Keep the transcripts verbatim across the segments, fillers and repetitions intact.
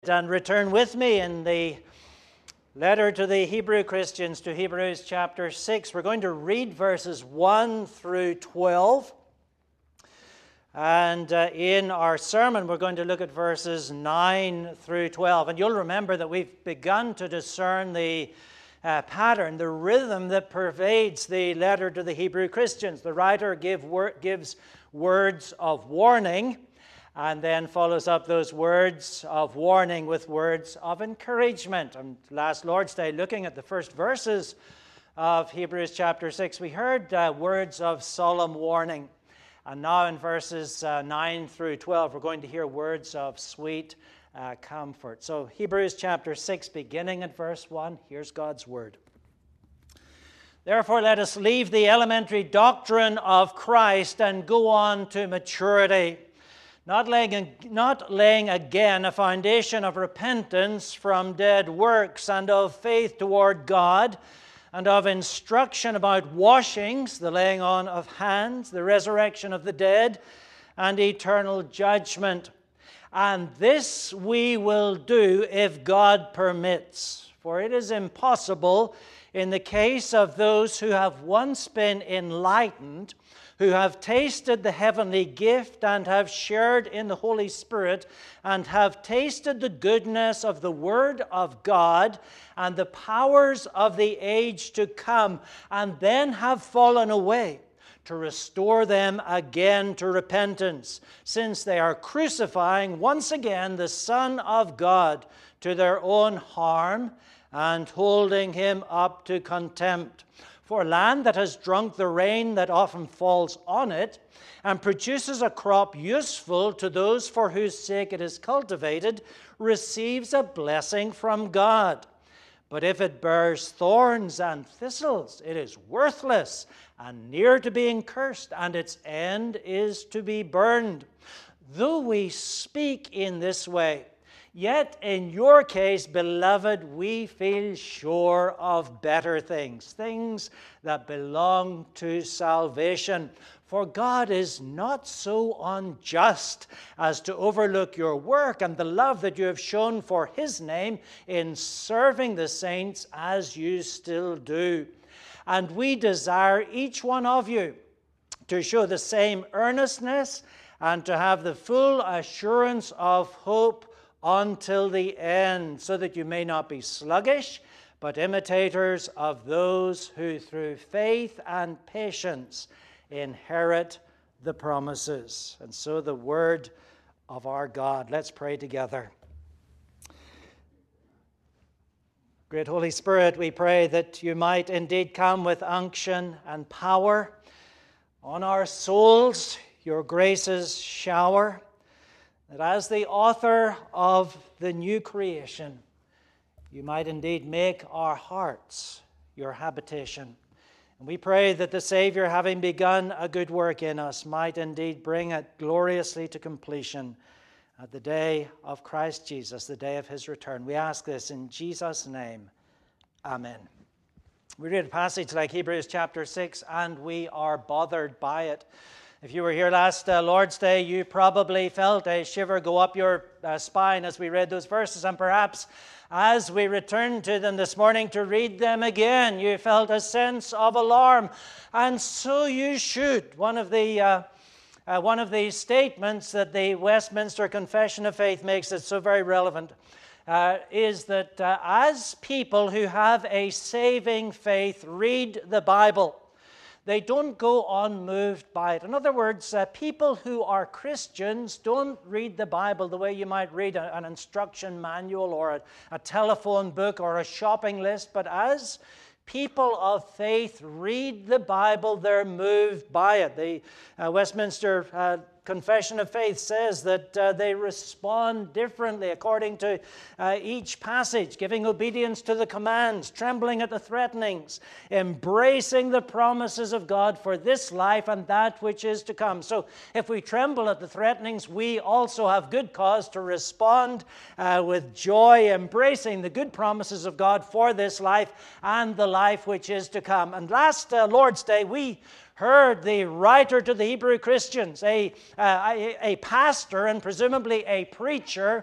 And return with me in the letter to the Hebrew Christians, to Hebrews chapter six. We're going to read verses one through twelve. And uh, in our sermon, we're going to look at verses nine through twelve. And you'll remember that we've begun to discern the uh, pattern, the rhythm that pervades the letter to the Hebrew Christians. The writer give wor- gives words of warning, and then follows up those words of warning with words of encouragement. And last Lord's Day, looking at the first verses of Hebrews chapter six, we heard uh, words of solemn warning. And now in verses uh, nine through twelve, we're going to hear words of sweet uh, comfort. So Hebrews chapter six, beginning at verse one, here's God's word. Therefore, let us leave the elementary doctrine of Christ and go on to maturity, Not laying, not laying again a foundation of repentance from dead works and of faith toward God, and of instruction about washings, the laying on of hands, the resurrection of the dead, and eternal judgment. And this we will do if God permits. For it is impossible in the case of those who have once been enlightened, who have tasted the heavenly gift and have shared in the Holy Spirit and have tasted the goodness of the Word of God and the powers of the age to come, and then have fallen away, to restore them again to repentance, since they are crucifying once again the Son of God to their own harm and holding him up to contempt. For land that has drunk the rain that often falls on it, and produces a crop useful to those for whose sake it is cultivated, receives a blessing from God. But if it bears thorns and thistles, it is worthless and near to being cursed, and its end is to be burned. Though we speak in this way, yet in your case, beloved, we feel sure of better things, things that belong to salvation. For God is not so unjust as to overlook your work and the love that you have shown for his name in serving the saints as you still do. And we desire each one of you to show the same earnestness and to have the full assurance of hope until the end, so that you may not be sluggish, but imitators of those who through faith and patience inherit the promises. And so the word of our God. Let's pray together. Great Holy Spirit, we pray that you might indeed come with unction and power on our souls, your graces shower, that as the author of the new creation, you might indeed make our hearts your habitation. And we pray that the Savior, having begun a good work in us, might indeed bring it gloriously to completion at the day of Christ Jesus, the day of his return. We ask this in Jesus' name. Amen. We read a passage like Hebrews chapter six, and we are bothered by it. If you were here last uh, Lord's Day, you probably felt a shiver go up your uh, spine as we read those verses, and perhaps as we returned to them this morning to read them again, you felt a sense of alarm, and so you should. One of the uh, uh, one of the statements that the Westminster Confession of Faith makes that's so very relevant uh, is that uh, as people who have a saving faith read the Bible, they don't go unmoved by it. In other words, uh, people who are Christians don't read the Bible the way you might read a, an instruction manual or a, a telephone book or a shopping list, but as people of faith read the Bible, they're moved by it. The uh, Westminster uh, Confession of Faith says that uh, they respond differently according to uh, each passage, giving obedience to the commands, trembling at the threatenings, embracing the promises of God for this life and that which is to come. So if we tremble at the threatenings, we also have good cause to respond uh, with joy, embracing the good promises of God for this life and the life which is to come. And last uh, Lord's Day, we heard the writer to the Hebrew Christians, a, uh, a, a pastor and presumably a preacher,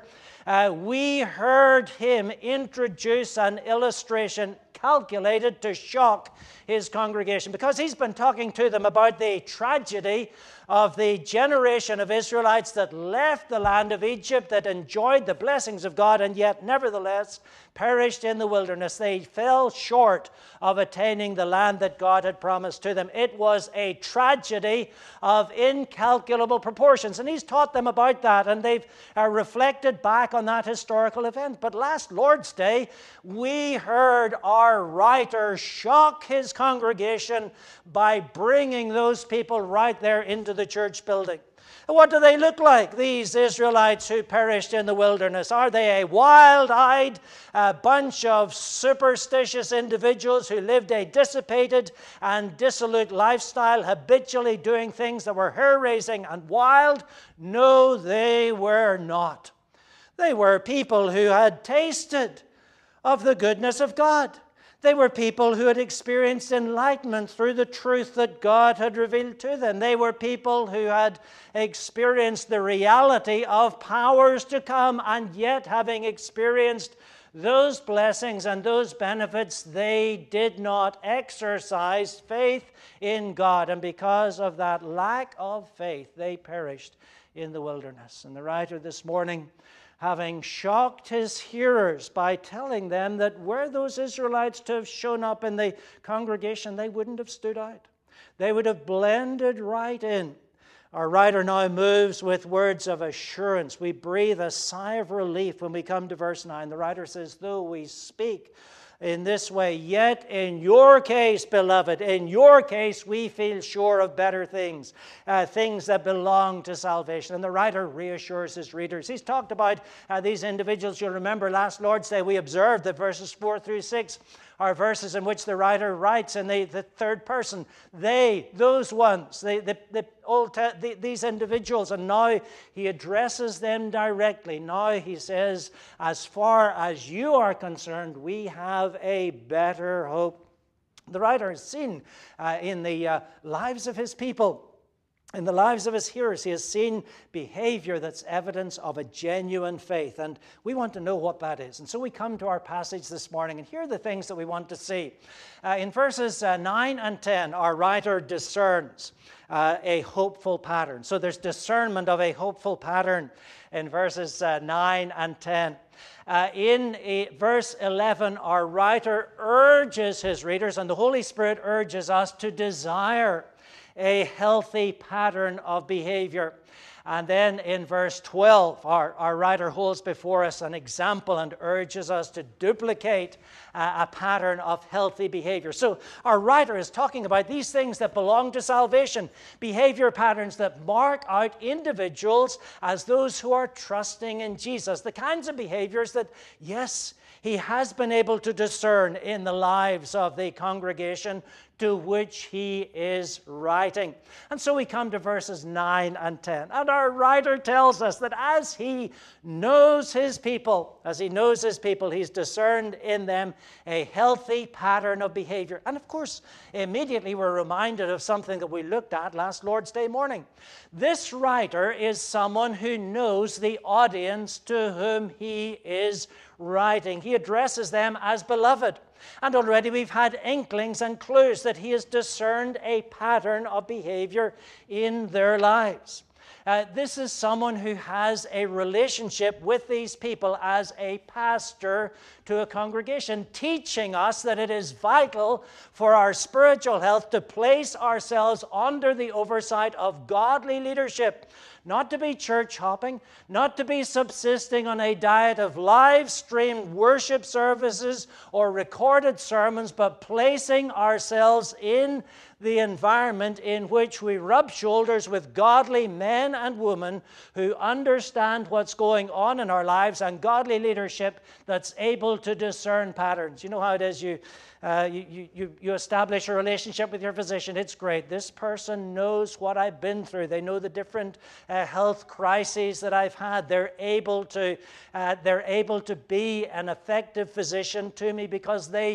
uh, we heard him introduce an illustration calculated to shock his congregation, because he's been talking to them about the tragedy of the generation of Israelites that left the land of Egypt, that enjoyed the blessings of God, and yet nevertheless perished in the wilderness. They fell short of attaining the land that God had promised to them. It was a tragedy of incalculable proportions, and he's taught them about that, and they've uh, reflected back on that historical event. But last Lord's Day, we heard our writer shock his congregation by bringing those people right there into the church building. What do they look like, these Israelites who perished in the wilderness? Are they a wild-eyed uh, bunch of superstitious individuals who lived a dissipated and dissolute lifestyle, habitually doing things that were hair-raising and wild? No, they were not. They were people who had tasted of the goodness of God. They were people who had experienced enlightenment through the truth that God had revealed to them. They were people who had experienced the reality of powers to come, and yet, having experienced those blessings and those benefits, they did not exercise faith in God. And because of that lack of faith, they perished in the wilderness. And the writer this morning, having shocked his hearers by telling them that were those Israelites to have shown up in the congregation, they wouldn't have stood out. They would have blended right in. Our writer now moves with words of assurance. We breathe a sigh of relief when we come to verse nine. The writer says, though we speak in this way, yet in your case, beloved, in your case, we feel sure of better things, uh, things that belong to salvation. And the writer reassures his readers. He's talked about uh, these individuals. You'll remember last Lord's Day, we observed that verses four through six are verses in which the writer writes in the, the third person. They, those ones, the, the, the old te- the, these individuals, and now he addresses them directly. Now he says, as far as you are concerned, we have a better hope. The writer has seen uh, in the uh, lives of his people, in the lives of his hearers, he has seen behavior that's evidence of a genuine faith. And we want to know what that is. And so we come to our passage this morning, and here are the things that we want to see. Uh, in verses uh, nine and ten, our writer discerns uh, a hopeful pattern. So there's discernment of a hopeful pattern in verses uh, nine and ten. Uh, in uh, verse eleven, our writer urges his readers, and the Holy Spirit urges us to desire a healthy pattern of behavior. And then in verse twelve, our, our writer holds before us an example and urges us to duplicate uh, a pattern of healthy behavior. So our writer is talking about these things that belong to salvation, behavior patterns that mark out individuals as those who are trusting in Jesus, the kinds of behaviors that, yes, he has been able to discern in the lives of the congregation to which he is writing. And so we come to verses nine and ten. And our writer tells us that as he knows his people, as he knows his people, he's discerned in them a healthy pattern of behavior. And of course, immediately we're reminded of something that we looked at last Lord's Day morning. This writer is someone who knows the audience to whom he is writing. He addresses them as beloved. And already we've had inklings and clues that he has discerned a pattern of behavior in their lives. Uh, this is someone who has a relationship with these people as a pastor to a congregation, teaching us that it is vital for our spiritual health to place ourselves under the oversight of godly leadership. Not to be church hopping, not to be subsisting on a diet of live-streamed worship services or recorded sermons, but placing ourselves in the environment in which we rub shoulders with godly men and women who understand what's going on in our lives, and godly leadership that's able to discern patterns. You know how it is, you Uh, you, you, you establish a relationship with your physician. It's great. This person knows what I've been through. They know the different uh, health crises that I've had. They're able to, uh, they're able to be an effective physician to me because they,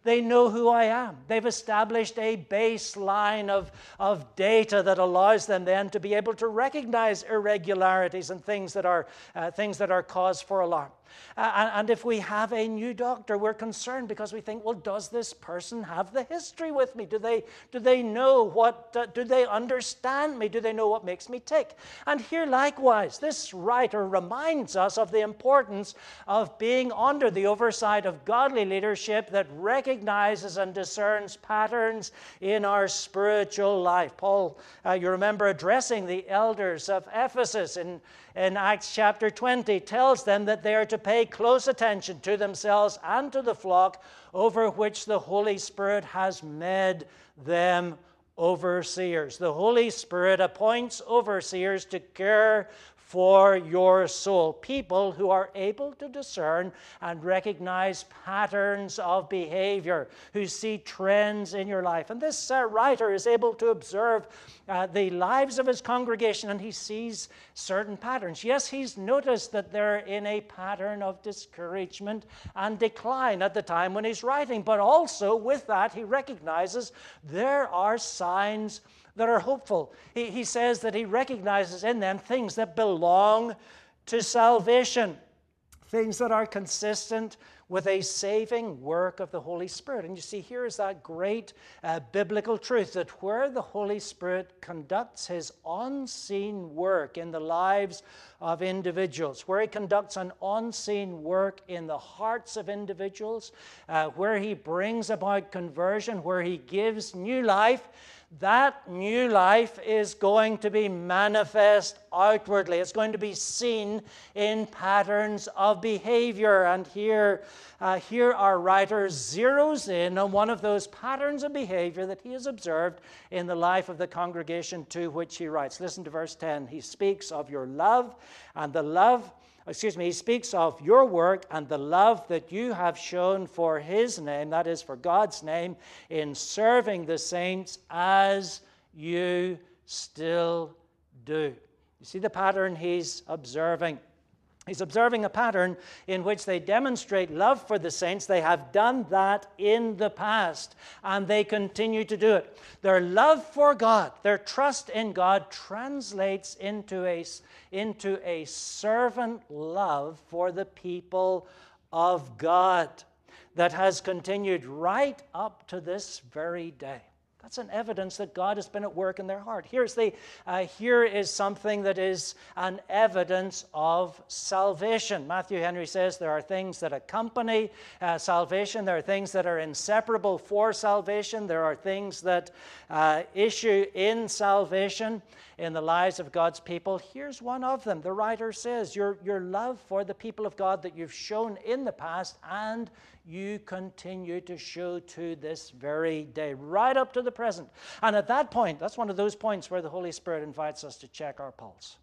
They know who I am. They've established a baseline of, of data that allows them then to be able to recognize irregularities and things that are, uh, things that are cause for alarm. Uh, and, and if we have a new doctor, we're concerned because we think, well, does this person have the history with me? Do they, do they know what, uh, do they understand me? Do they know what makes me tick? And here likewise, this writer reminds us of the importance of being under the oversight of godly leadership that recognizes and discerns patterns in our spiritual life. Paul, uh, you remember addressing the elders of Ephesus in, in Acts chapter twenty, tells them that they are to pay close attention to themselves and to the flock over which the Holy Spirit has made them overseers. The Holy Spirit appoints overseers to care for your soul, people who are able to discern and recognize patterns of behavior, who see trends in your life. And this uh, writer is able to observe uh, the lives of his congregation, and he sees certain patterns. Yes, he's noticed that they're in a pattern of discouragement and decline at the time when he's writing, but also with that he recognizes there are signs that are hopeful. He, he says that he recognizes in them things that belong to salvation, things that are consistent with a saving work of the Holy Spirit. And you see, here is that great uh, biblical truth that where the Holy Spirit conducts his unseen work in the lives of individuals, where he conducts an unseen work in the hearts of individuals, uh, where he brings about conversion, where he gives new life, that new life is going to be manifest outwardly. It's going to be seen in patterns of behavior. And here, uh, here our writer zeroes in on one of those patterns of behavior that he has observed in the life of the congregation to which he writes. Listen to verse ten. He speaks of your love and the love Excuse me, he speaks of your work and the love that you have shown for his name, that is, for God's name, in serving the saints as you still do. You see the pattern he's observing. He's observing a pattern in which they demonstrate love for the saints. They have done that in the past, and they continue to do it. Their love for God, their trust in God, translates into a, into a servant love for the people of God that has continued right up to this very day. That's an evidence that God has been at work in their heart. Here's the, uh, here is something that is an evidence of salvation. Matthew Henry says there are things that accompany uh, salvation. There are things that are inseparable for salvation. There are things that uh, issue in salvation in the lives of God's people. Here's one of them. The writer says, your, your love for the people of God that you've shown in the past and you continue to show to this very day, right up to the present. And at that point, that's one of those points where the Holy Spirit invites us to check our pulse.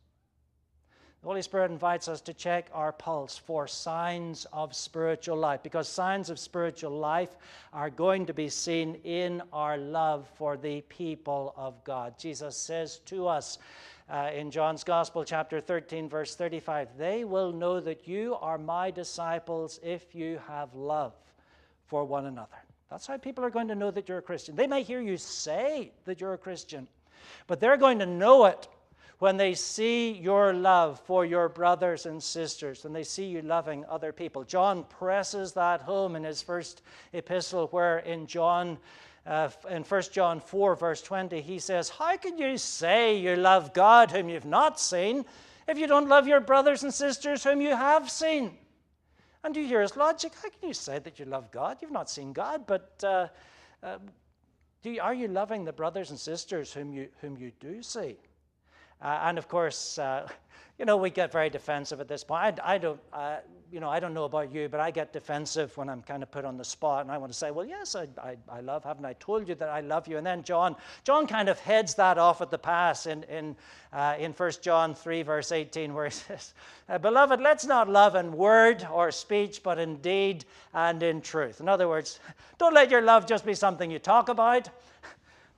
The Holy Spirit invites us to check our pulse for signs of spiritual life, because signs of spiritual life are going to be seen in our love for the people of God. Jesus says to us uh, in John's Gospel, chapter thirteen, verse thirty-five, "They will know that you are my disciples if you have love for one another." That's how people are going to know that you're a Christian. They may hear you say that you're a Christian, but they're going to know it when they see your love for your brothers and sisters, when they see you loving other people. John presses that home in his first epistle, where in John, uh, in First John four, verse twenty, he says, "How can you say you love God whom you've not seen, if you don't love your brothers and sisters whom you have seen?" And you hear his logic. How can you say that you love God? You've not seen God, but uh, uh, do you, are you loving the brothers and sisters whom you, whom you do see? Uh, and of course, uh, you know, we get very defensive at this point. I, I don't, uh, you know, I don't know about you, but I get defensive when I'm kind of put on the spot, and I want to say, well, yes, I, I, I love, haven't I told you that I love you? And then John, John kind of heads that off at the pass in in uh, in First John three, verse eighteen, where he says, "Beloved, let's not love in word or speech, but in deed and in truth." In other words, don't let your love just be something you talk about,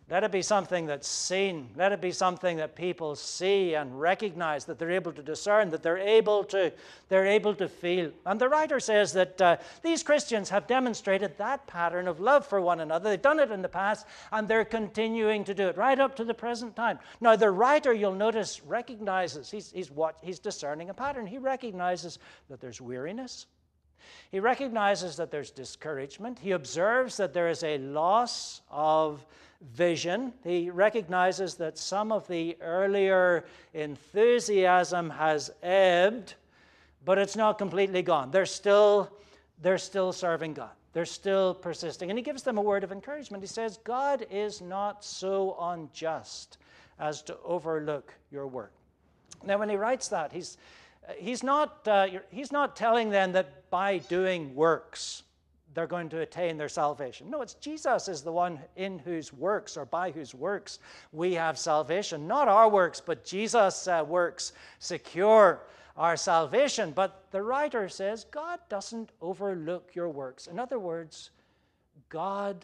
Let it be something that's seen. Let it be something that people see and recognize, that they're able to discern, that they're able to, they're able to feel. And the writer says that uh, these Christians have demonstrated that pattern of love for one another. They've done it in the past, and they're continuing to do it right up to the present time. Now, the writer, you'll notice, recognizes, he's, he's, what, he's discerning a pattern. He recognizes that there's weariness. He recognizes that there's discouragement. He observes that there is a loss of vision. He recognizes that some of the earlier enthusiasm has ebbed, but it's not completely gone. They're still, they're still serving God. They're still persisting. And he gives them a word of encouragement. He says, God is not so unjust as to overlook your work. Now, when he writes that, he's, he's, not, uh, he's not telling them that by doing works, they're going to attain their salvation. No, it's Jesus is the one in whose works or by whose works we have salvation. Not our works, but Jesus' uh, works secure our salvation. But the writer says God doesn't overlook your works. In other words, God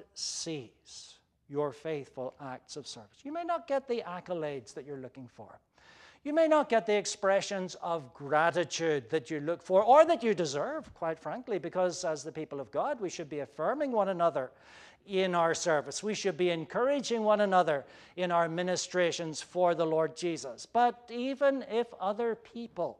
sees your faithful acts of service. You may not get the accolades that you're looking for. You may not get the expressions of gratitude that you look for or that you deserve, quite frankly, because as the people of God, we should be affirming one another in our service. We should be encouraging one another in our ministrations for the Lord Jesus. But even if other people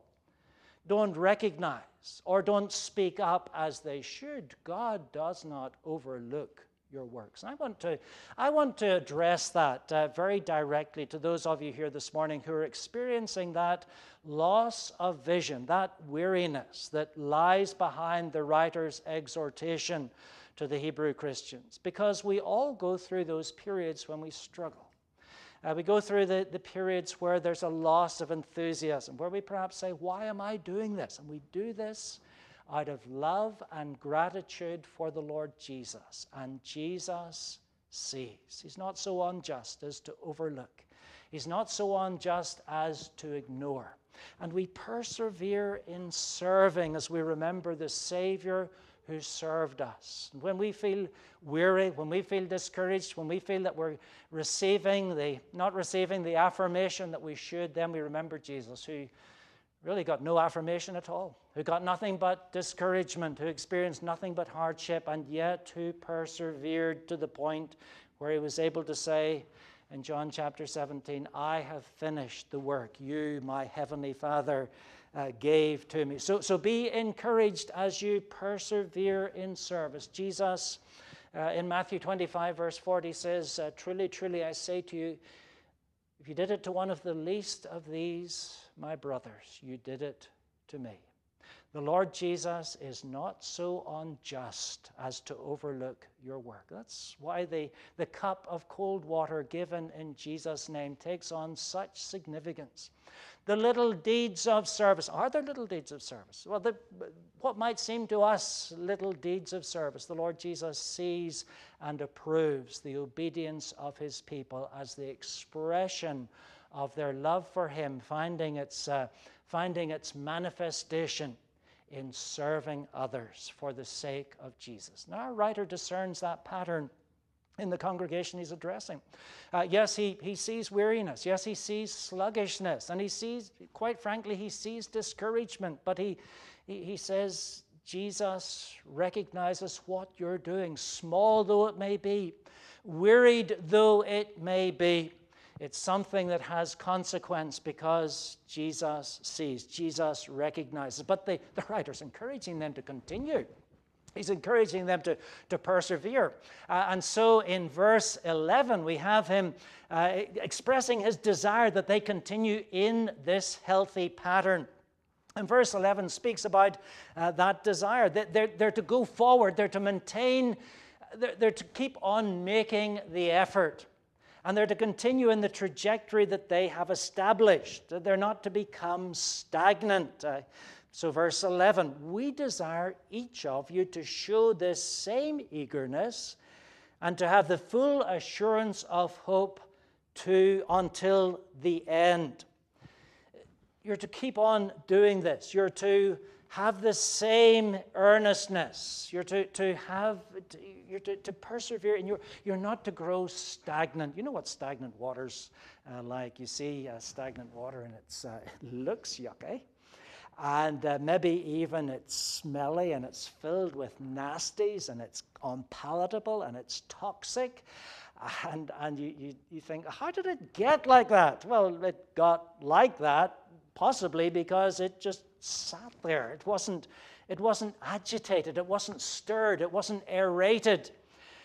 don't recognize or don't speak up as they should, God does not overlook your works. And I want to, I want to address that uh, very directly to those of you here this morning who are experiencing that loss of vision, that weariness that lies behind the writer's exhortation to the Hebrew Christians. Because we all go through those periods when we struggle. Uh, we go through the, the periods where there's a loss of enthusiasm, where we perhaps say, why am I doing this? And we do this out of love and gratitude for the Lord Jesus. And Jesus sees. He's not so unjust as to overlook. He's not so unjust as to ignore. And we persevere in serving as we remember the Savior who served us. And when we feel weary, when we feel discouraged, when we feel that we're receiving the, not receiving the affirmation that we should, then we remember Jesus, who really got no affirmation at all, who got nothing but discouragement, who experienced nothing but hardship, and yet who persevered to the point where he was able to say in John chapter seventeen, I have finished the work you, my heavenly Father, uh, gave to me. So, so be encouraged as you persevere in service. Jesus, uh, in Matthew twenty-five, verse forty, says, uh, truly, truly, I say to you, if you did it to one of the least of these, my brothers, you did it to me. The Lord Jesus is not so unjust as to overlook your work. That's why the, the cup of cold water given in Jesus' name takes on such significance. The little deeds of service. Are there little deeds of service? Well, the, what might seem to us little deeds of service, the Lord Jesus sees and approves the obedience of his people as the expression of their love for him, finding its, uh, finding its manifestation in serving others for the sake of Jesus. Now, our writer discerns that pattern in the congregation he's addressing. Uh, yes, he, he sees weariness. Yes, he sees sluggishness. And he sees, quite frankly, he sees discouragement. But he, he, he says, Jesus recognizes what you're doing, small though it may be, wearied though it may be. It's something that has consequence because Jesus sees, Jesus recognizes. But the, the writer's encouraging them to continue. He's encouraging them to, to persevere. Uh, and so in verse eleven, we have him uh, expressing his desire that they continue in this healthy pattern. And verse eleven speaks about uh, that desire. They're, they're to go forward. They're to maintain, they're, they're to keep on making the effort. And they're to continue in the trajectory that they have established. They're not to become stagnant. Uh, So verse eleven, we desire each of you to show this same eagerness and to have the full assurance of hope to until the end. You're to keep on doing this. You're to have the same earnestness. You're to, to have, you're to, to persevere, and you're, you're not to grow stagnant. You know what stagnant water's uh, like. You see uh, stagnant water, and it's, uh, it looks yucky. And uh, maybe even it's smelly, and it's filled with nasties, and it's unpalatable, and it's toxic. And, and you, you, you think, how did it get like that? Well, it got like that possibly because it just sat there. It wasn't, it wasn't agitated. It wasn't stirred. It wasn't aerated.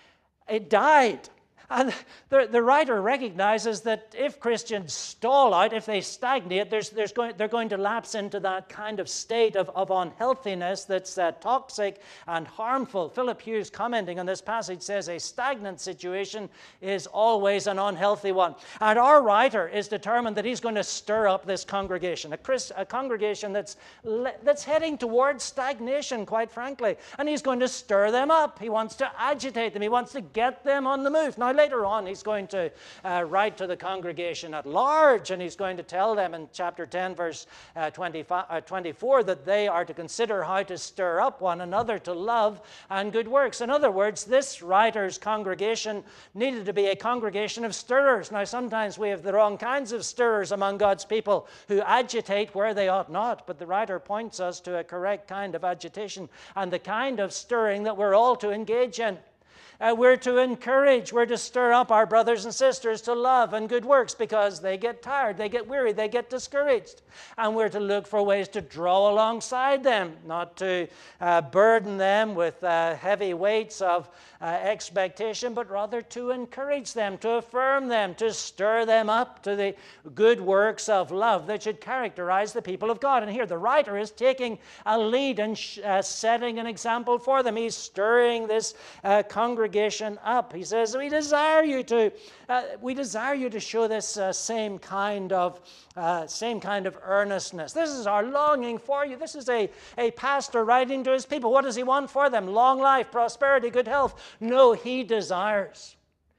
It died. And the, the writer recognizes that if Christians stall out, if they stagnate, there's, there's going, they're going to lapse into that kind of state of, of unhealthiness that's uh, toxic and harmful. Philip Hughes, commenting on this passage, says a stagnant situation is always an unhealthy one. And our writer is determined that he's going to stir up this congregation, a, Christ, a congregation that's, that's heading towards stagnation, quite frankly. And he's going to stir them up. He wants to agitate them. He wants to get them on the move. Now, later on, he's going to uh, write to the congregation at large, and he's going to tell them in chapter ten, verse uh, twenty-five, uh, twenty-four, that they are to consider how to stir up one another to love and good works. In other words, this writer's congregation needed to be a congregation of stirrers. Now, sometimes we have the wrong kinds of stirrers among God's people who agitate where they ought not, but the writer points us to a correct kind of agitation and the kind of stirring that we're all to engage in. Uh, we're to encourage, we're to stir up our brothers and sisters to love and good works because they get tired, they get weary, they get discouraged. And we're to look for ways to draw alongside them, not to uh, burden them with uh, heavy weights of uh, expectation, but rather to encourage them, to affirm them, to stir them up to the good works of love that should characterize the people of God. And here the writer is taking a lead and sh- uh, setting an example for them. He's stirring this uh, congregation up. He says, we desire you to, uh, we desire you to show this uh, same kind of, uh, same kind of earnestness. This is our longing for you. This is a, a pastor writing to his people. What does he want for them? Long life, prosperity, good health. No, he desires.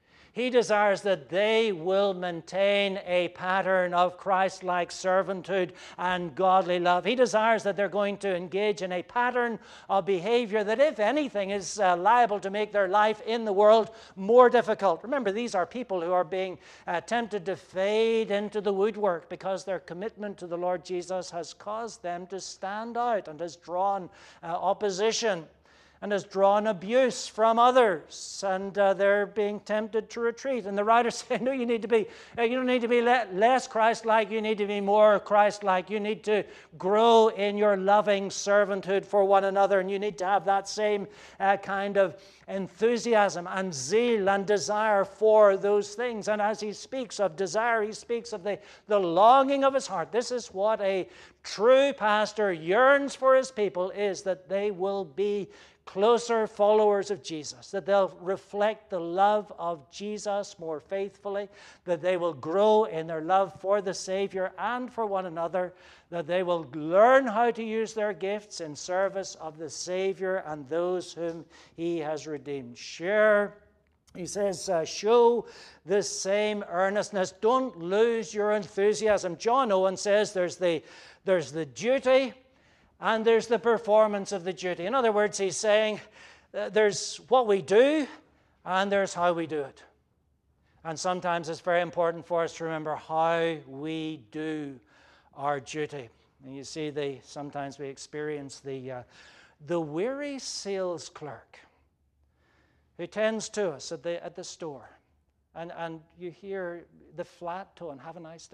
He desires that they will maintain a pattern of Christ-like servanthood and godly love. He desires that they're going to engage in a pattern of behavior that, if anything, is uh, liable to make their life in the world more difficult. Remember, these are people who are being uh, tempted to fade into the woodwork because their commitment to the Lord Jesus has caused them to stand out and has drawn uh, opposition and has drawn abuse from others, and uh, they're being tempted to retreat. And the writer said, no, you need to be, uh, you don't need to be le- less Christ-like, you need to be more Christ-like. You need to grow in your loving servanthood for one another, and you need to have that same uh, kind of enthusiasm and zeal and desire for those things. And as he speaks of desire, he speaks of the, the longing of his heart. This is what a true pastor yearns for his people, is that they will be closer followers of Jesus, that they'll reflect the love of Jesus more faithfully, that they will grow in their love for the Savior and for one another, that they will learn how to use their gifts in service of the Savior and those whom he has redeemed. Share, he says, uh, show this same earnestness. Don't lose your enthusiasm. John Owen says there's the, there's the duty and there's the performance of the duty. In other words, he's saying uh, there's what we do and there's how we do it. And sometimes it's very important for us to remember how we do our duty. And you see, the, sometimes we experience the, uh, the weary sales clerk who tends to us at the, at the store. And, and you hear the flat tone, have a nice day.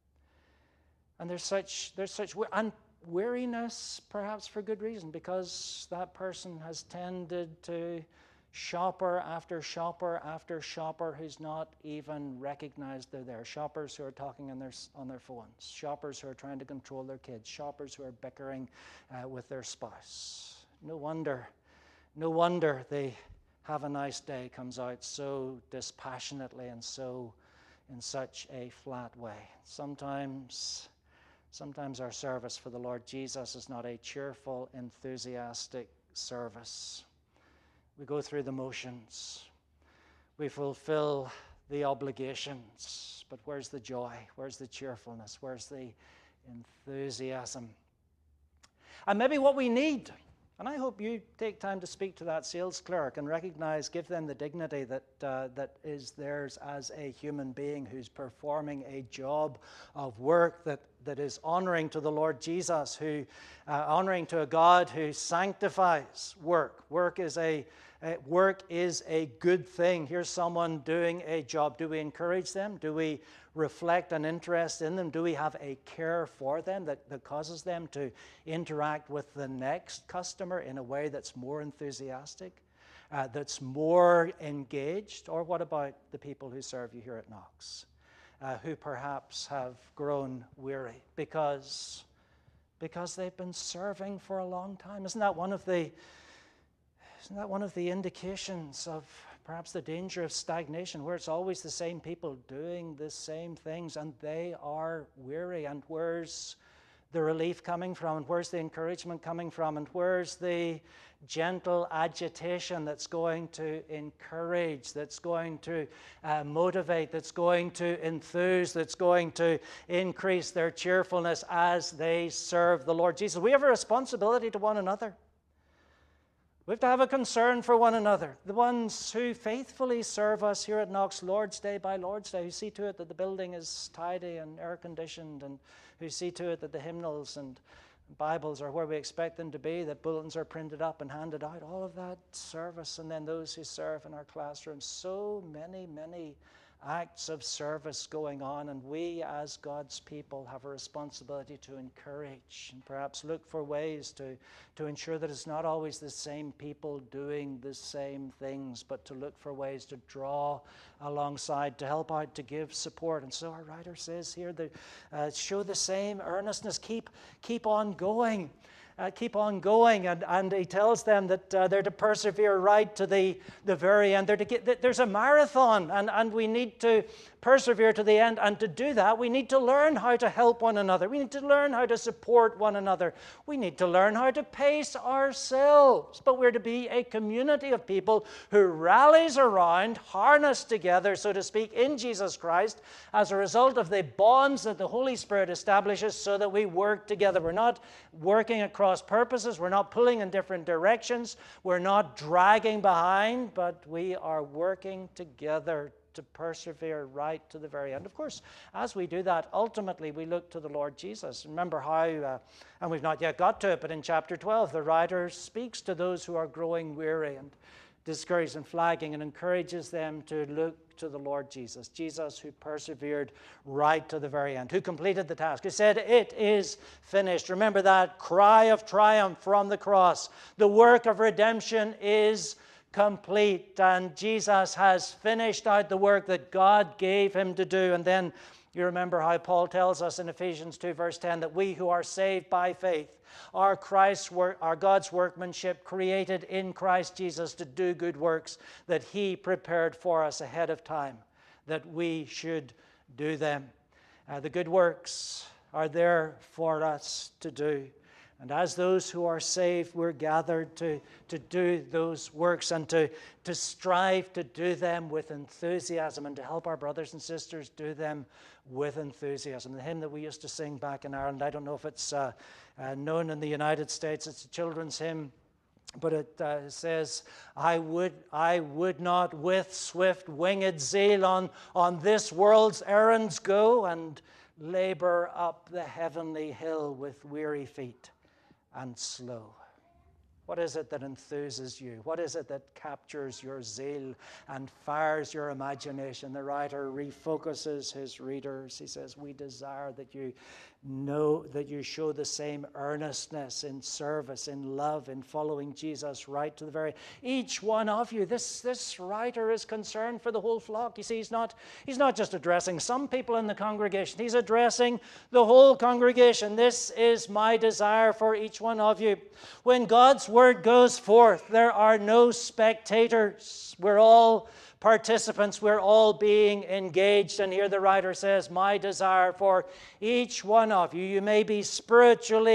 And there's such, there's such, and weariness, perhaps for good reason, because that person has tended to shopper after shopper after shopper who's not even recognized they're there. Shoppers who are talking on their, on their phones. Shoppers who are trying to control their kids. Shoppers who are bickering uh, with their spouse. No wonder, no wonder the have a nice day comes out so dispassionately and so in such a flat way. Sometimes Sometimes our service for the Lord Jesus is not a cheerful, enthusiastic service. We go through the motions. We fulfill the obligations. But where's the joy? Where's the cheerfulness? Where's the enthusiasm? And maybe what we need, and I hope you take time to speak to that sales clerk and recognize, give them the dignity that uh, that is theirs as a human being who's performing a job of work that, that is honoring to the Lord Jesus, who uh, honoring to a God who sanctifies work. Work is a uh, work is a good thing. Here's someone doing a job. Do we encourage them? Do we reflect an interest in them? Do we have a care for them that, that causes them to interact with the next customer in a way that's more enthusiastic, uh, that's more engaged? Or what about the people who serve you here at Knox, uh, who perhaps have grown weary because, because they've been serving for a long time? Isn't that one of the, isn't that one of the indications of perhaps the danger of stagnation, where it's always the same people doing the same things and they are weary? And where's the relief coming from? And where's the encouragement coming from? And where's the gentle agitation that's going to encourage, that's going to uh, motivate, that's going to enthuse, that's going to increase their cheerfulness as they serve the Lord Jesus? We have a responsibility to one another. We have to have a concern for one another. The ones who faithfully serve us here at Knox, Lord's Day by Lord's Day, who see to it that the building is tidy and air-conditioned, and who see to it that the hymnals and Bibles are where we expect them to be, that bulletins are printed up and handed out, all of that service. And then those who serve in our classrooms, so many, many acts of service going on, and we as God's people have a responsibility to encourage and perhaps look for ways to, to ensure that it's not always the same people doing the same things, but to look for ways to draw alongside, to help out, to give support. And so our writer says here, that, uh, show the same earnestness, keep, keep on going. Uh, keep on going, and, and he tells them that uh, they're to persevere right to the, the very end. They're to get, there's a marathon, and, and we need to persevere to the end. And to do that, we need to learn how to help one another. We need to learn how to support one another. We need to learn how to pace ourselves. But we're to be a community of people who rallies around, harnessed together, so to speak, in Jesus Christ as a result of the bonds that the Holy Spirit establishes, so that we work together. We're not working across Cross purposes. We're not pulling in different directions. We're not dragging behind, but we are working together to persevere right to the very end. Of course, as we do that, ultimately we look to the Lord Jesus. Remember how, uh, and we've not yet got to it, but in chapter twelve, the writer speaks to those who are growing weary and discouraged and flagging, and encourages them to look to the Lord Jesus. Jesus, who persevered right to the very end, who completed the task, who said, "It is finished." Remember that cry of triumph from the cross. The work of redemption is complete, and Jesus has finished out the work that God gave him to do. And then you remember how Paul tells us in Ephesians two, verse ten, that we who are saved by faith are Christ's work, are God's workmanship, created in Christ Jesus to do good works that he prepared for us ahead of time, that we should do them. Uh, the good works are there for us to do. And as those who are saved, we're gathered to, to do those works and to, to strive to do them with enthusiasm, and to help our brothers and sisters do them with enthusiasm. The hymn that we used to sing back in Ireland, I don't know if it's uh, uh, known in the United States, it's a children's hymn, but it uh, says, I would, I would not with swift winged zeal on, on this world's errands go, and labor up the heavenly hill with weary feet and slow. What is it that enthuses you? What is it that captures your zeal and fires your imagination? The writer refocuses his readers. He says, we desire that you know, that you show the same earnestness in service, in love, in following Jesus right to the very, each one of you. This, this writer is concerned for the whole flock. You see, he's not, he's not just addressing some people in the congregation. He's addressing the whole congregation. This is my desire for each one of you. When God's word goes forth, there are no spectators. We're all participants. We're all being engaged. And here the writer says, my desire for each one of you, you may be spiritually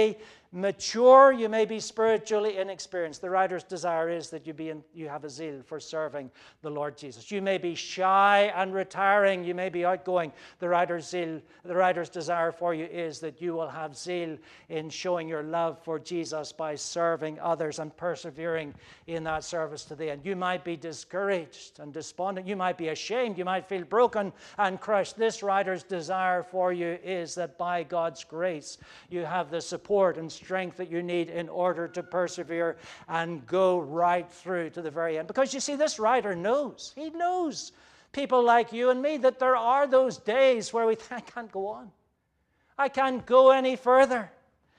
mature, you may be spiritually inexperienced. The writer's desire is that you be in, you have a zeal for serving the Lord Jesus. You may be shy and retiring. You may be outgoing. The writer's zeal, the writer's desire for you is that you will have zeal in showing your love for Jesus by serving others and persevering in that service to the end. You might be discouraged and despondent. You might be ashamed. You might feel broken and crushed. This writer's desire for you is that by God's grace you have the support and strength that you need in order to persevere and go right through to the very end. Because you see, this writer knows, he knows people like you and me, that there are those days where we think, I can't go on. I can't go any further.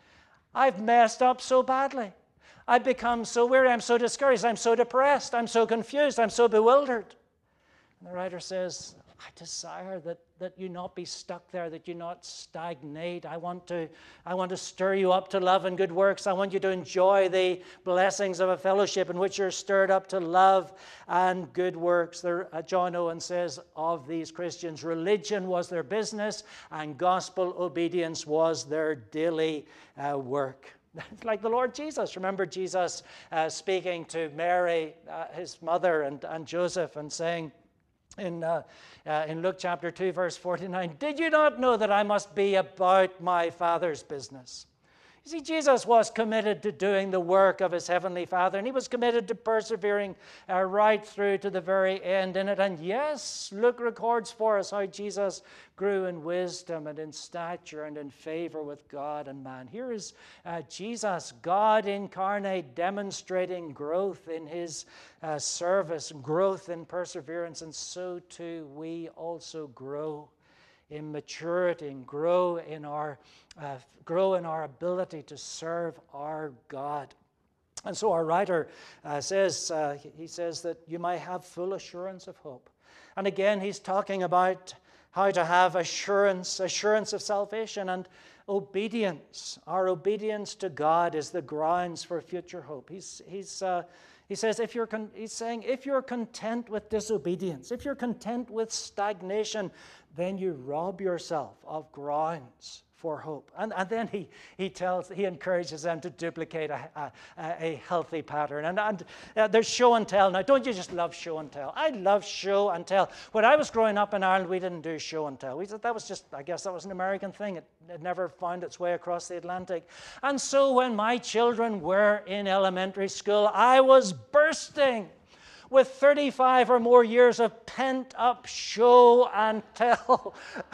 I've messed up so badly. I've become so weary. I'm so discouraged. I'm so depressed. I'm so confused. I'm so bewildered. And the writer says, I desire that, that you not be stuck there, that you not stagnate. I want to, I want to stir you up to love and good works. I want you to enjoy the blessings of a fellowship in which you're stirred up to love and good works. There, uh, John Owen says of these Christians, religion was their business and gospel obedience was their daily uh, work. Like the Lord Jesus. Remember Jesus uh, speaking to Mary, uh, his mother, and, and Joseph, and saying, In, uh, uh, in Luke chapter two, verse forty-nine, did you not know that I must be about my Father's business? You see, Jesus was committed to doing the work of his heavenly Father, and he was committed to persevering uh, right through to the very end in it. And yes, Luke records for us how Jesus grew in wisdom and in stature and in favor with God and man. Here is uh, Jesus, God incarnate, demonstrating growth in his uh, service, growth in perseverance, and so too we also grow in maturity and grow in our uh, grow in our ability to serve our God. And so our writer uh, says uh, he says that you might have full assurance of hope. And again, he's talking about how to have assurance, assurance of salvation and obedience. Our obedience to God is the grounds for future hope. He's he's uh, He says, if you're con- he's saying, if you're content with disobedience, if you're content with stagnation, then you rob yourself of grounds for hope. And, and then he, he tells, he encourages them to duplicate a, a, a healthy pattern. And, and uh, there's show and tell. Now, don't you just love show and tell? I love show and tell. When I was growing up in Ireland, we didn't do show and tell. We said that was just, I guess that was an American thing. It, it never found its way across the Atlantic. And so when my children were in elementary school, I was bursting with thirty-five or more years of pent-up show and tell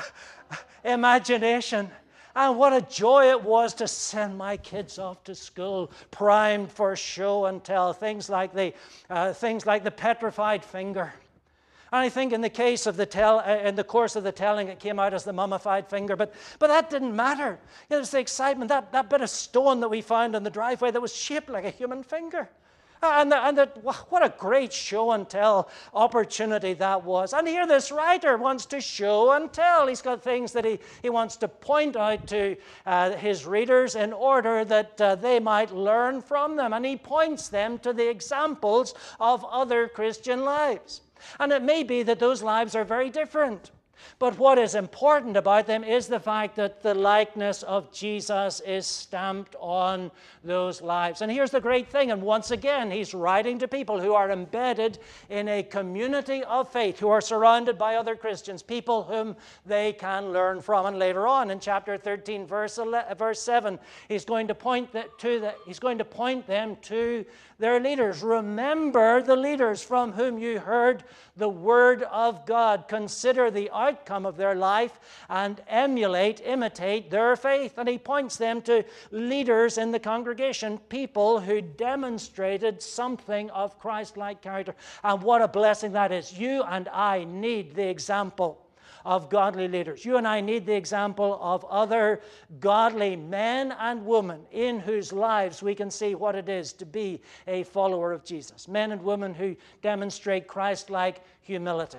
imagination. And what a joy it was to send my kids off to school primed for show and tell. Things like the, uh, things like the petrified finger. And I think in the case of the tell, uh, in the course of the telling, it came out as the mummified finger. But, but that didn't matter. It was the excitement, that, that bit of stone that we found in the driveway that was shaped like a human finger. And, the, and the, what a great show and tell opportunity that was. And here this writer wants to show and tell. He's got things that he, he wants to point out to uh, his readers in order that uh, they might learn from them. And he points them to the examples of other Christian lives. And it may be that those lives are very different. But what is important about them is the fact that the likeness of Jesus is stamped on those lives. And here's the great thing, and once again, he's writing to people who are embedded in a community of faith, who are surrounded by other Christians, people whom they can learn from. And later on in chapter thirteen, verse eleven, verse seven, he's going to point that to the, he's going to point them to their leaders. Remember the leaders from whom you heard the word of God. Consider the outcome of their life and emulate, imitate their faith. And he points them to leaders in the congregation, people who demonstrated something of Christ-like character. And what a blessing that is. You and I need the example of godly leaders. You and I need the example of other godly men and women in whose lives we can see what it is to be a follower of Jesus. Men and women who demonstrate Christ-like humility.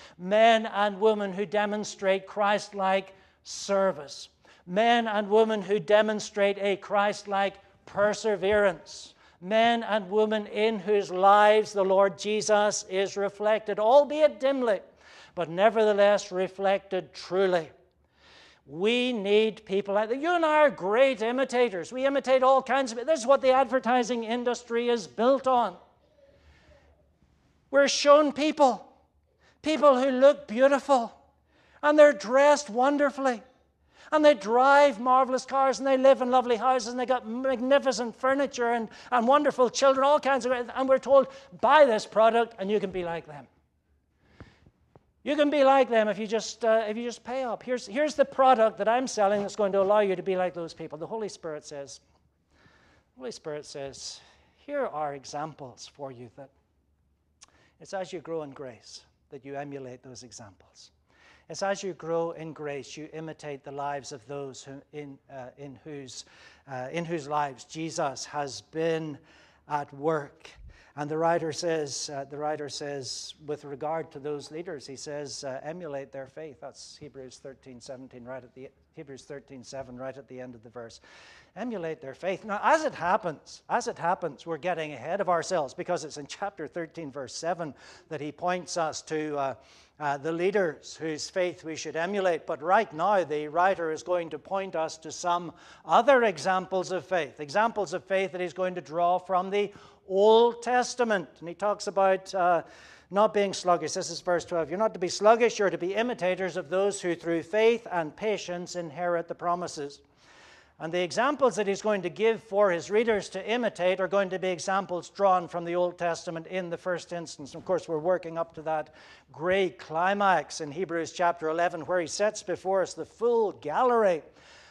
Men and women who demonstrate Christ-like service. Men and women who demonstrate a Christ-like perseverance. Men and women in whose lives the Lord Jesus is reflected, albeit dimly, but nevertheless reflected truly. We need people like that. You and I are great imitators. We imitate all kinds of it. This is what the advertising industry is built on. We're shown people, people who look beautiful, and they're dressed wonderfully, and they drive marvelous cars, and they live in lovely houses, and they got magnificent furniture and, and wonderful children, all kinds of, and we're told, buy this product and you can be like them. You can be like them if you just uh, if you just pay up. Here's, here's the product that I'm selling that's going to allow you to be like those people. The Holy Spirit says, the Holy Spirit says, here are examples for you that it's as you grow in grace that you emulate those examples. It's as you grow in grace, you imitate the lives of those who, in, uh, in, whose, uh, in whose lives Jesus has been at work. And the writer says, uh, the writer says, with regard to those leaders, he says, uh, emulate their faith. That's Hebrews thirteen seventeen, right at the Hebrews thirteen seven, right at the end of the verse. Emulate their faith. Now, as it happens, as it happens, we're getting ahead of ourselves because it's in chapter thirteen, verse seven, that he points us to uh, uh, the leaders whose faith we should emulate. But right now, the writer is going to point us to some other examples of faith, examples of faith that he's going to draw from the Old Testament. And he talks about uh, not being sluggish. This is verse twelve. You're not to be sluggish, you're to be imitators of those who through faith and patience inherit the promises. And the examples that he's going to give for his readers to imitate are going to be examples drawn from the Old Testament in the first instance. Of course, we're working up to that great climax in Hebrews chapter eleven, where he sets before us the full gallery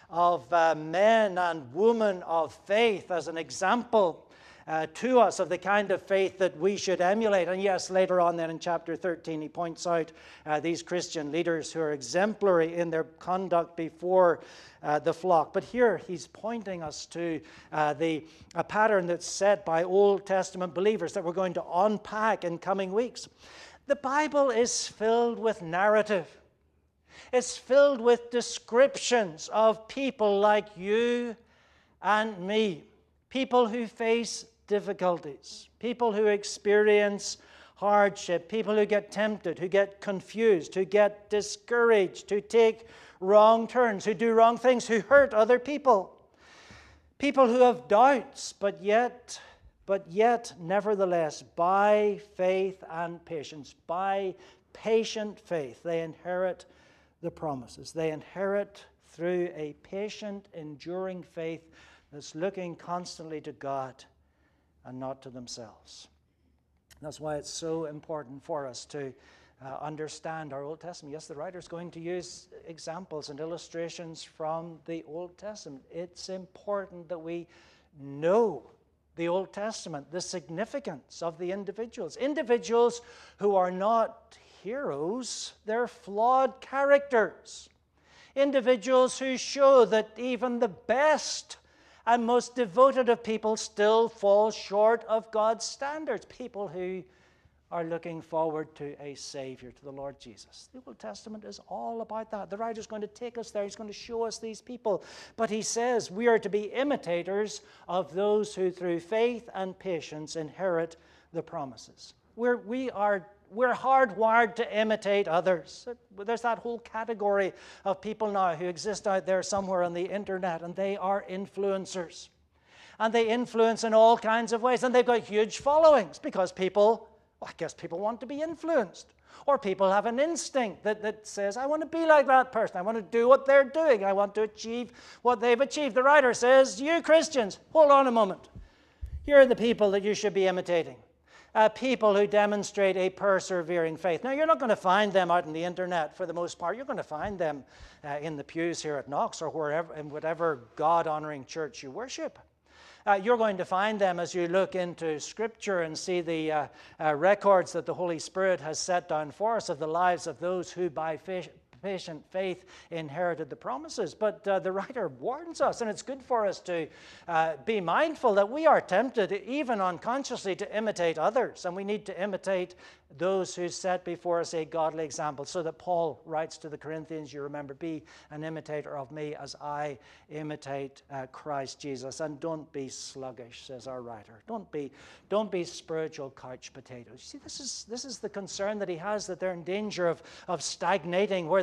of uh, men and women of faith as an example Uh, to us of the kind of faith that we should emulate. And yes, later on then in chapter thirteen, he points out uh, these Christian leaders who are exemplary in their conduct before uh, the flock. But here he's pointing us to uh, the a pattern that's set by Old Testament believers that we're going to unpack in coming weeks. The Bible is filled with narrative. It's filled with descriptions of people like you and me, people who face difficulties, people who experience hardship, people who get tempted, who get confused, who get discouraged, who take wrong turns, who do wrong things, who hurt other people, people who have doubts, but yet, but yet, nevertheless, by faith and patience, by patient faith, they inherit the promises. They inherit through a patient, enduring faith that's looking constantly to God and not to themselves. That's why it's so important for us to uh, understand our Old Testament. Yes, the writer's going to use examples and illustrations from the Old Testament. It's important that we know the Old Testament, the significance of the individuals. Individuals who are not heroes, they're flawed characters. Individuals who show that even the best and most devoted of people still fall short of God's standards. People who are looking forward to a Savior, to the Lord Jesus. The Old Testament is all about that. The writer's going to take us there. He's going to show us these people. But he says we are to be imitators of those who through faith and patience inherit the promises. We're, we are We're hardwired to imitate others. There's that whole category of people now who exist out there somewhere on the internet, and they are influencers. And they influence in all kinds of ways, and they've got huge followings because people, well, I guess people want to be influenced. Or people have an instinct that, that says, I want to be like that person. I want to do what they're doing. I want to achieve what they've achieved. The writer says, you Christians, hold on a moment. Here are the people that you should be imitating. Uh, people who demonstrate a persevering faith. Now, you're not going to find them out on the internet for the most part. You're going to find them uh, in the pews here at Knox or wherever, in whatever God-honoring church you worship. Uh, you're going to find them as you look into Scripture and see the uh, uh, records that the Holy Spirit has set down for us of the lives of those who by faith, patient faith inherited the promises. But uh, the writer warns us, and it's good for us to uh, be mindful that we are tempted, even unconsciously, to imitate others, and we need to imitate those who set before us a godly example, so that Paul writes to the Corinthians, you remember, be an imitator of me as I imitate uh, Christ Jesus. And don't be sluggish, says our writer. Don't be, don't be spiritual couch potatoes. You see, this is, this is the concern that he has, that they're in danger of, of stagnating where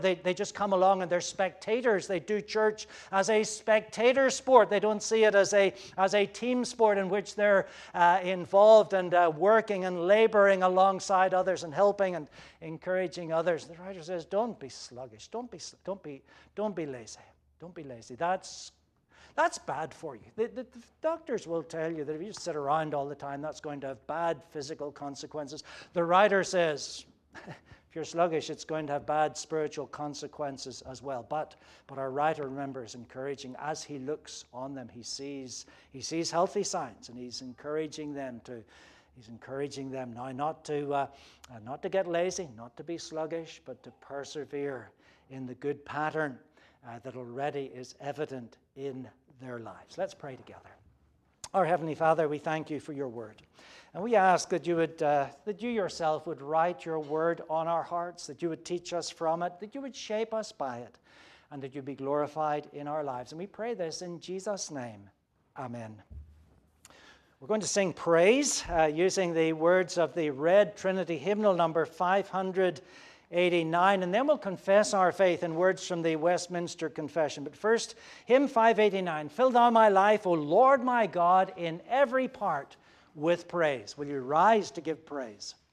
they, they just come along and they're spectators. They do church as a spectator sport. They don't see it as a, as a team sport in which they're uh, involved and uh, working and laboring alongside others and helping and encouraging others. The writer says, don't be sluggish. Don't be, don't be, don't be lazy. Don't be lazy. That's That's bad for you. The, the, the doctors will tell you that if you sit around all the time, that's going to have bad physical consequences. The writer says, if you're sluggish, it's going to have bad spiritual consequences as well. But, but our writer, remember, is encouraging. As he looks on them, he sees, he sees healthy signs, and he's encouraging them to, he's encouraging them now not to, uh, uh, not to get lazy, not to be sluggish, but to persevere in the good pattern uh, that already is evident in their lives. Let's pray together. Our Heavenly Father, we thank you for your word. And we ask that you would, uh, that you yourself would write your word on our hearts, that you would teach us from it, that you would shape us by it, and that you be glorified in our lives. And we pray this in Jesus' name. Amen. We're going to sing praise uh, using the words of the Red Trinity hymnal number five hundred eighty-nine, and then we'll confess our faith in words from the Westminster Confession. But first, hymn five eighty-nine, Fill thou my life, O Lord my God, in every part with praise. Will you rise to give praise?